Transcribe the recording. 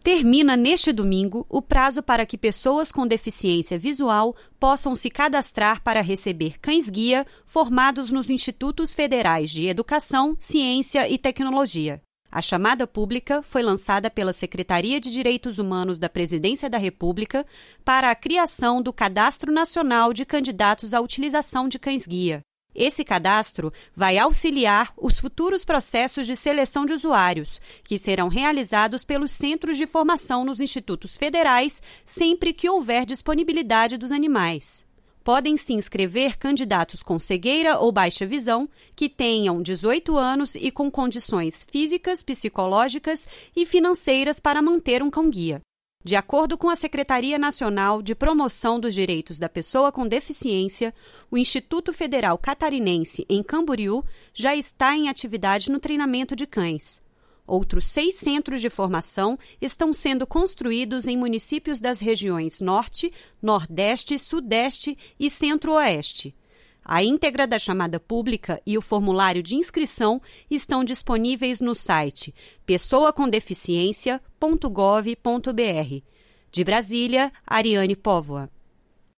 Termina neste domingo o prazo para que pessoas com deficiência visual possam se cadastrar para receber cães-guia formados nos Institutos Federais de Educação, Ciência e Tecnologia. A chamada pública foi lançada pela Secretaria de Direitos Humanos da Presidência da República para a criação do Cadastro Nacional de Candidatos à Utilização de Cães-guia. Esse cadastro vai auxiliar os futuros processos de seleção de usuários, que serão realizados pelos centros de formação nos institutos federais sempre que houver disponibilidade dos animais. Podem se inscrever candidatos com cegueira ou baixa visão, que tenham 18 anos e com condições físicas, psicológicas e financeiras para manter um cão-guia. De acordo com a Secretaria Nacional de Promoção dos Direitos da Pessoa com Deficiência, o Instituto Federal Catarinense, em Camboriú, já está em atividade no treinamento de cães. Outros 6 centros de formação estão sendo construídos em municípios das regiões Norte, Nordeste, Sudeste e Centro-Oeste. A íntegra da chamada pública e o formulário de inscrição estão disponíveis no site pessoacondeficiencia.gov.br. De Brasília, Ariane Póvoa.